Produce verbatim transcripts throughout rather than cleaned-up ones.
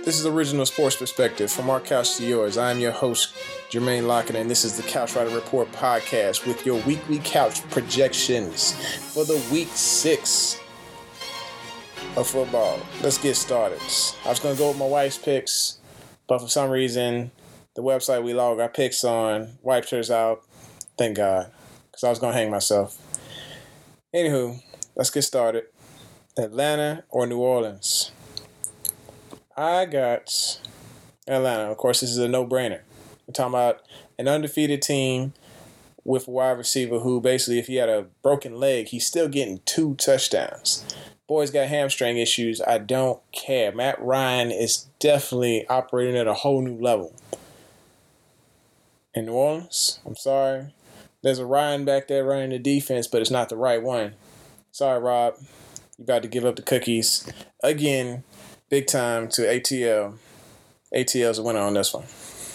This is Original Sports Perspective from our couch to yours. I am your host, Jermaine Locken, and this is the Couch Rider Report podcast with your weekly couch projections for the week six of football. Let's get started. I was going to go with my wife's picks, but for some reason, the website we log our picks on wiped hers out. Thank God, because I was going to hang myself. Anywho, let's get started. Atlanta or New Orleans? I got Atlanta. Of course, this is a no-brainer. We're talking about an undefeated team with a wide receiver who basically, if he had a broken leg, he's still getting two touchdowns. Boy's got hamstring issues. I don't care. Matt Ryan is definitely operating at a whole new level. In New Orleans, I'm sorry. There's a Ryan back there running the defense, but it's not the right one. Sorry, Rob. You about to give up the cookies again. Big time to A T L. A T L's a winner on this one.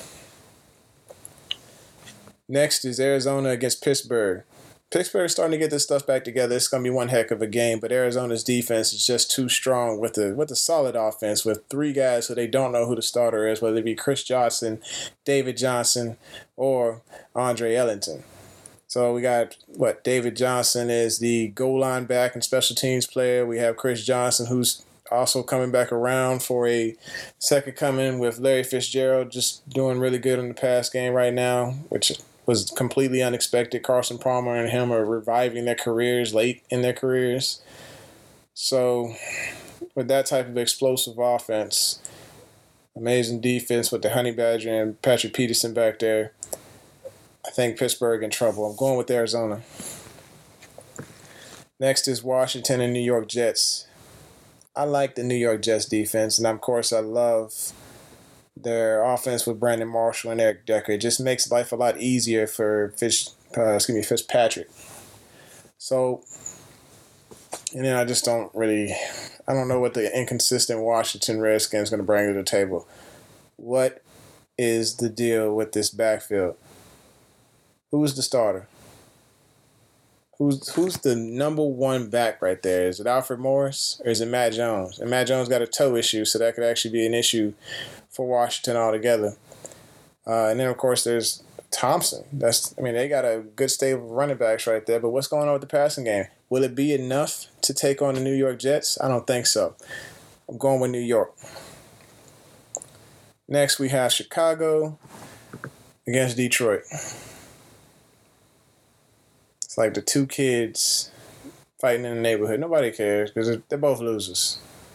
Next is Arizona against Pittsburgh. Pittsburgh's starting to get this stuff back together. It's going to be one heck of a game, but Arizona's defense is just too strong with a, with a solid offense with three guys who they don't know who the starter is, whether it be Chris Johnson, David Johnson, or Andre Ellington. So we got, what, David Johnson is the goal line back and special teams player. We have Chris Johnson, who's also coming back around for a second coming with Larry Fitzgerald just doing really good in the pass game right now, which was completely unexpected. Carson Palmer and him are reviving their careers late in their careers. So with that type of explosive offense, amazing defense with the Honey Badger and Patrick Peterson back there, I think Pittsburgh in trouble. I'm going with Arizona. Next is Washington and New York Jets. I like the New York Jets defense, and of course I love their offense with Brandon Marshall and Eric Decker. It just makes life a lot easier for Fitz, uh, excuse me, Fitzpatrick. So, and then I just don't really, I don't know what the inconsistent Washington Redskins is going to bring to the table. What is the deal with this backfield? Who's the starter? Who's who's the number one back right there? Is it Alfred Morris or is it Matt Jones? And Matt Jones got a toe issue, so that could actually be an issue for Washington altogether. Uh, and then, of course, there's Thompson. That's I mean, they got a good stable of running backs right there, but what's going on with the passing game? Will it be enough to take on the New York Jets? I don't think so. I'm going with New York. Next, we have Chicago against Detroit. It's like the two kids fighting in the neighborhood. Nobody cares because they're both losers.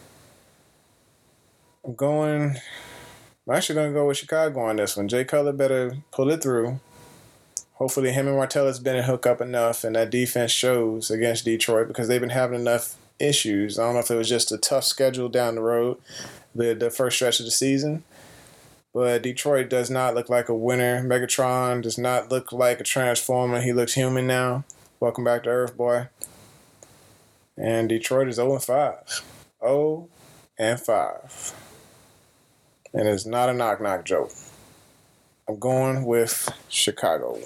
I'm going... I'm actually going to go with Chicago on this one. Jay Cutler better pull it through. Hopefully him and Martellus Bennett hook up enough and that defense shows against Detroit because they've been having enough issues. I don't know if it was just a tough schedule down the road, the, the first stretch of the season. But Detroit does not look like a winner. Megatron does not look like a transformer. He looks human now. Welcome back to Earth, boy. And Detroit is oh and five. oh and five. And it's not a knock-knock joke. I'm going with Chicago.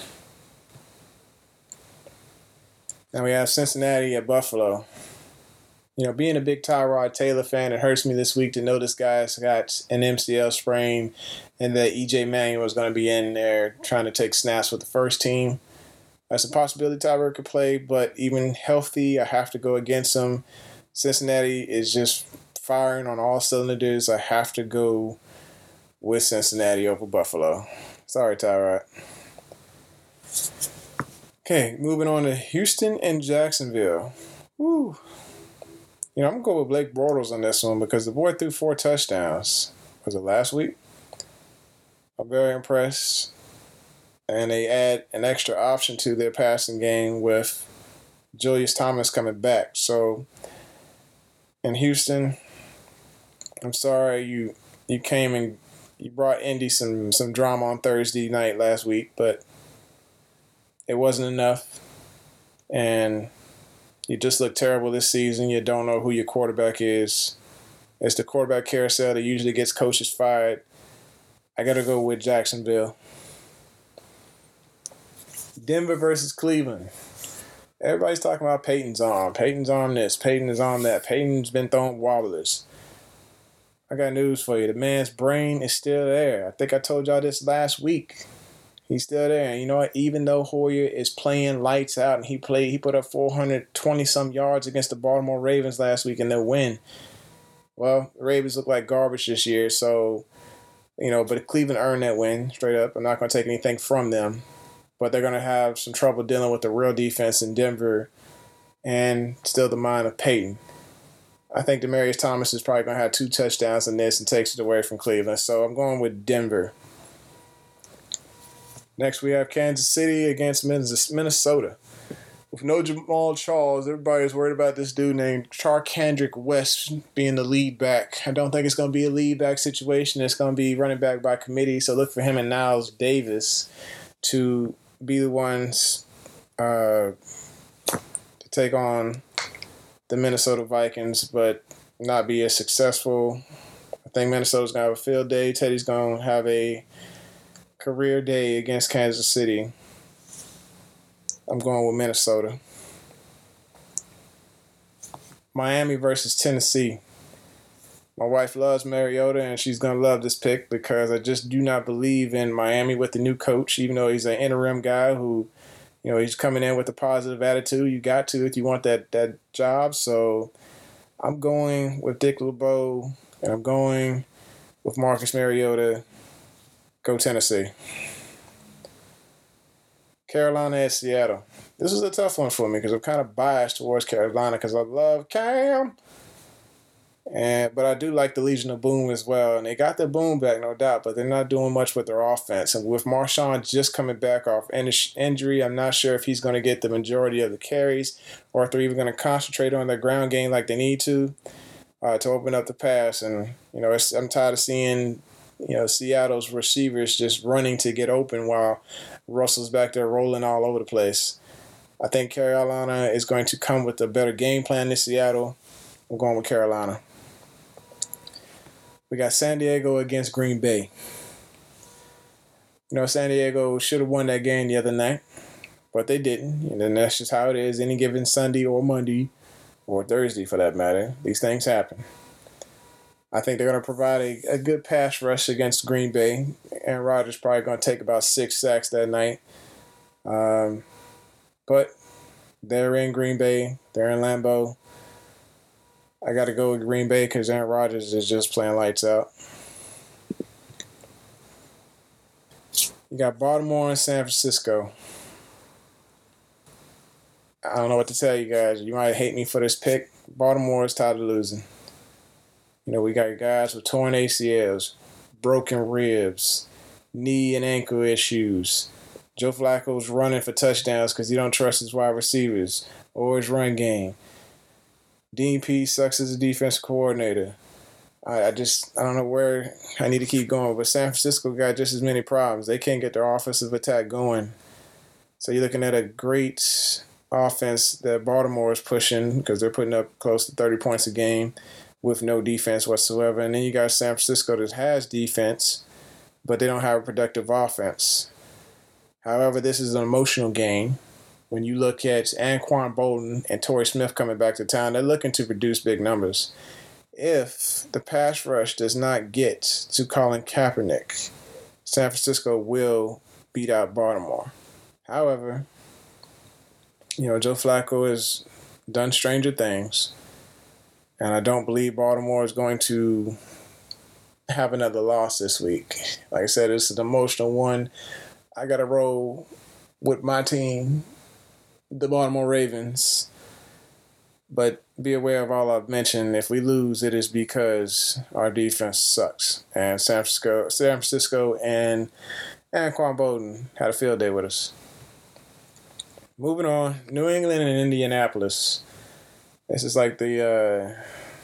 Now we have Cincinnati at Buffalo. You know, being a big Tyrod Taylor fan, it hurts me this week to know this guy's got an M C L sprain and that E J Manuel was going to be in there trying to take snaps with the first team. That's a possibility Tyrod could play, but even healthy, I have to go against him. Cincinnati is just firing on all cylinders. I have to go with Cincinnati over Buffalo. Sorry, Tyrod. Okay, moving on to Houston and Jacksonville. Woo. You know, I'm going to go with Blake Bortles on this one because the boy threw four touchdowns. Was it last week? I'm very impressed. And they add an extra option to their passing game with Julius Thomas coming back. So, in Houston, I'm sorry you you came and you brought Indy some, some drama on Thursday night last week, but it wasn't enough. And you just look terrible this season. You don't know who your quarterback is. It's the quarterback carousel that usually gets coaches fired. I got to go with Jacksonville. Denver versus Cleveland. Everybody's talking about Peyton's arm. Peyton's arm this. Peyton is on that. Peyton's been throwing wobblers. I got news for you. The man's brain is still there. I think I told y'all this last week. He's still there. And you know what? Even though Hoyer is playing lights out and he played, he put up four hundred twenty some yards against the Baltimore Ravens last week in their win. Well, the Ravens look like garbage this year. So, you know, but Cleveland earned that win straight up. I'm not going to take anything from them. But they're going to have some trouble dealing with the real defense in Denver and still the mind of Peyton. I think Demaryius Thomas is probably going to have two touchdowns in this and takes it away from Cleveland. So I'm going with Denver. Next, we have Kansas City against Minnesota. With no Jamal Charles, everybody's worried about this dude named Charcandrick West being the lead back. I don't think it's going to be a lead back situation. It's going to be running back by committee. So look for him and Niles Davis to be the ones uh, to take on the Minnesota Vikings, but not be as successful. I think Minnesota's going to have a field day. Teddy's going to have a career day against Kansas City. I'm going with Minnesota. Miami versus Tennessee. My wife loves Mariota, and she's going to love this pick because I just do not believe in Miami with the new coach, even though he's an interim guy who, you know, he's coming in with a positive attitude. You got to if you want that, that job. So I'm going with Dick LeBeau, and I'm going with Marcus Mariota. Go Tennessee. Carolina at Seattle. This is a tough one for me because I'm kind of biased towards Carolina because I love Cam. And but I do like the Legion of Boom as well. And they got their boom back, no doubt, but they're not doing much with their offense. And with Marshawn just coming back off injury, I'm not sure if he's going to get the majority of the carries or if they're even going to concentrate on their ground game like they need to uh, to open up the pass. And, you know, it's, I'm tired of seeing, you know, Seattle's receivers just running to get open while Russell's back there rolling all over the place. I think Carolina is going to come with a better game plan than Seattle. I'm going with Carolina. We got San Diego against Green Bay. You know, San Diego should have won that game the other night, but they didn't. And then that's just how it is any given Sunday or Monday or Thursday for that matter. These things happen. I think they're going to provide a, a good pass rush against Green Bay. Aaron Rodgers probably going to take about six sacks that night. Um, but they're in Green Bay. They're in Lambeau. I got to go with Green Bay because Aaron Rodgers is just playing lights out. You got Baltimore and San Francisco. I don't know what to tell you guys. You might hate me for this pick. Baltimore is tired of losing. You know, we got guys with torn A C Ls, broken ribs, knee and ankle issues. Joe Flacco's running for touchdowns because he don't trust his wide receivers or his run game. Dean Pease sucks as a defensive coordinator. I, I just, I don't know where I need to keep going. But San Francisco got just as many problems. They can't get their offensive attack going. So you're looking at a great offense that Baltimore is pushing because they're putting up close to thirty points a game with no defense whatsoever. And then you got San Francisco that has defense, but they don't have a productive offense. However, this is an emotional game. When you look at Anquan Bolden and Torrey Smith coming back to town, they're looking to produce big numbers. If the pass rush does not get to Colin Kaepernick, San Francisco will beat out Baltimore. However, you know, Joe Flacco has done stranger things, and I don't believe Baltimore is going to have another loss this week. Like I said, it's an emotional one. I got to roll with my team, the Baltimore Ravens, but be aware of all I've mentioned. If we lose, it is because our defense sucks. And San Francisco, San Francisco and Anquan Bolden had a field day with us. Moving on, New England and Indianapolis. This is like the uh,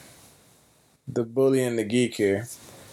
the bully and the geek here.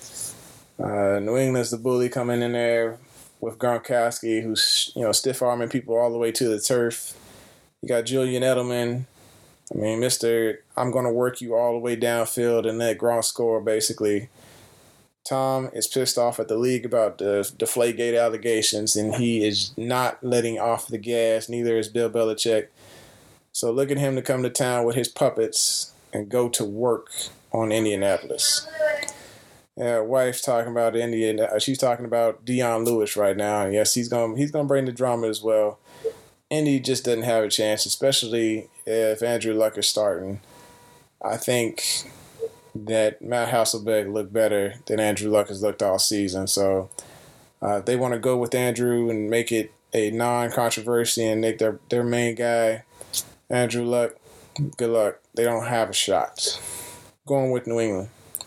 Uh, New England's the bully coming in there with Gronkowski, who's, you know, stiff-arming people all the way to the turf. You got Julian Edelman. I mean, Mister I'm going to work you all the way downfield and let Gronk score, basically. Tom is pissed off at the league about the Deflategate allegations, and he is not letting off the gas. Neither is Bill Belichick. So look at him to come to town with his puppets and go to work on Indianapolis. Yeah, wife's talking about Indian. Uh, she's talking about Dion Lewis right now. And yes, he's gonna he's gonna bring the drama as well. Indy just doesn't have a chance, especially if Andrew Luck is starting. I think that Matt Hasselbeck looked better than Andrew Luck has looked all season. So uh, they want to go with Andrew and make it a non-controversy and make their, their main guy, Andrew Luck. Good luck. They don't have a shot. Going with New England.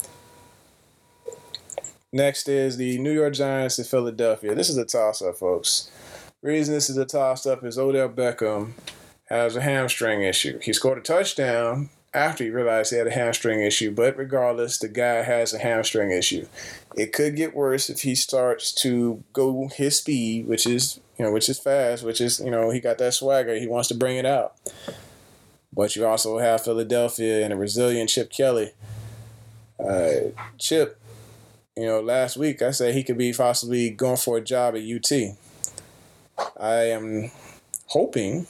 Next is the New York Giants in Philadelphia. This is a toss-up, folks. The reason this is a toss-up is Odell Beckham has a hamstring issue. He scored a touchdown after he realized he had a hamstring issue, but regardless, the guy has a hamstring issue. It could get worse if he starts to go his speed, which is, you know, which is fast, which is, you know, he got that swagger. He wants to bring it out. But you also have Philadelphia and a resilient Chip Kelly. Uh, Chip, you know, last week I said he could be possibly going for a job at U T. I am hoping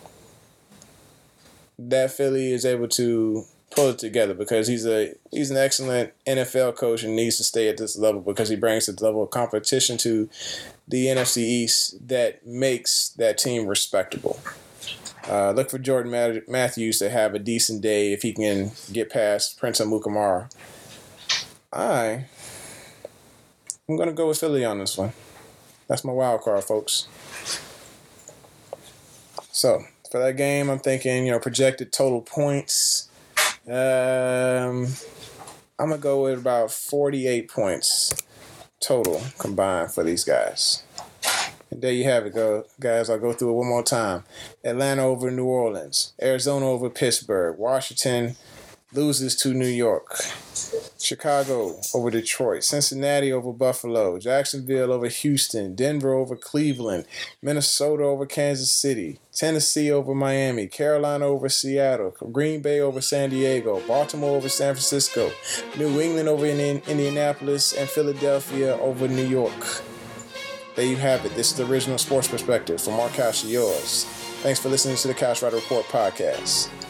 that Philly is able to pull it together because he's a he's an excellent N F L coach and needs to stay at this level because he brings this level of competition to the N F C East that makes that team respectable. Uh, look for Jordan Matthews to have a decent day if he can get past Prince Amukamara. I I'm gonna go with Philly on this one. That's my wild card, folks. So for that game, I'm thinking, you know, projected total points. Um, I'm gonna go with about forty-eight points total combined for these guys. And there you have it, go guys. I'll go through it one more time. Atlanta over New Orleans. Arizona over Pittsburgh. Washington loses to New York. Chicago over Detroit. Cincinnati over Buffalo. Jacksonville over Houston. Denver over Cleveland. Minnesota over Kansas City. Tennessee over Miami. Carolina over Seattle. Green Bay over San Diego. Baltimore over San Francisco. New England over Indianapolis. And Philadelphia over New York. There you have it. This is the original sports perspective from our couch to yours. Thanks for listening to the Couch Rider Report podcast.